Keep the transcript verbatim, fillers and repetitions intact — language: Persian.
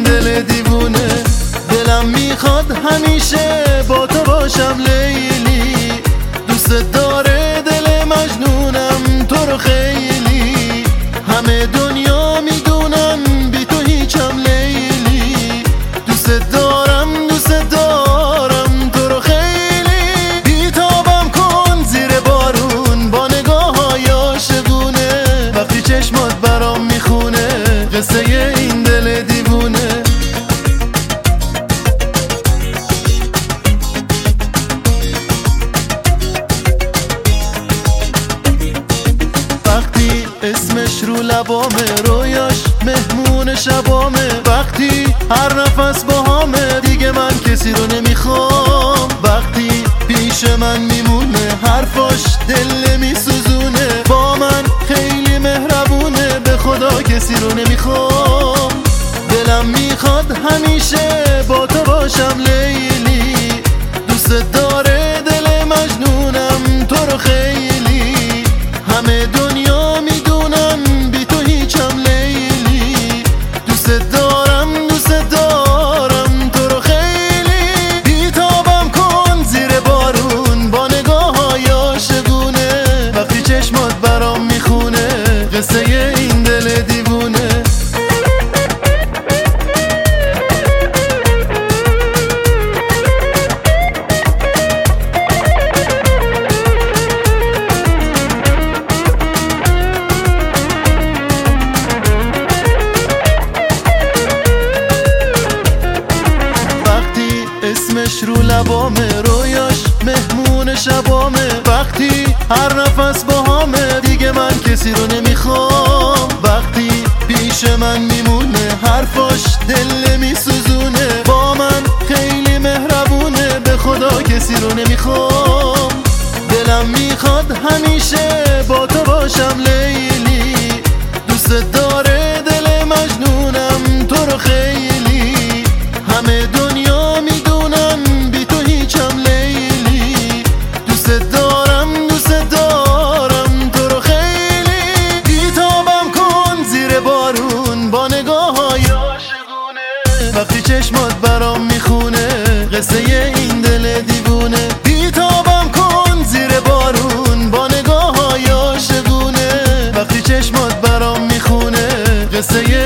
دل دیوونه. دلم میخواد همیشه با تو باشم لیلی، دوست داره دل مجنونم تو رو خیلی. همه دنیا میدونن بی تو هیچم لیلی، دوست دارم دوست دارم تو رو خیلی. بیتابم کن زیر بارون با نگاه های عاشقونه، وقتی چشمات برام میخونه قصه این دل دیوونه. وقتی اسمش رو لبامه، رویاش مهمون شبامه، وقتی هر نفس باهامه دیگه من کسی رو نمیخوام. وقتی پیش من میمونه حرفاش دل میسوزونه، با من خیلی مهربونه، به خدا کسی رو نمیخوام. دلم میخواد همیشه با تو باشم لیلی، دوست داره دل مجنونم تو رو خیلی. همه دنیا میدونن بی تو هیچم لیلی، دوست دارم دوست دارم تو رو خیلی. بیتابم کن زیر بارون با نگاه های عاشقونه، وقتی چشمات برام میخونه قصه این دل دیوونه. اسمش رو لبامه، رویاش مهمون شبامه، وقتی هر نفس باهامه دیگه من کسی رو نمیخوام. وقتی پیش من میمونه حرفاش دل میسوزونه، با من خیلی مهربونه، به خدا کسی رو نمیخوام. دلم میخواد همیشه با تو باشم لیلی، دوست داره دل مجنونم تو رو خیلی. همه دنیا میدونن بی تو هیچم لیلی، دوست دارم دوست دارم تو رو خیلی. بیتابم کن زیر بارون با نگاه های عاشقونه، وقتی چشمات برام میخونه قصه این دل دیوونه. بیتابم کن زیر بارون با نگاه های عاشقونه، وقتی چشمات برام میخونه قصه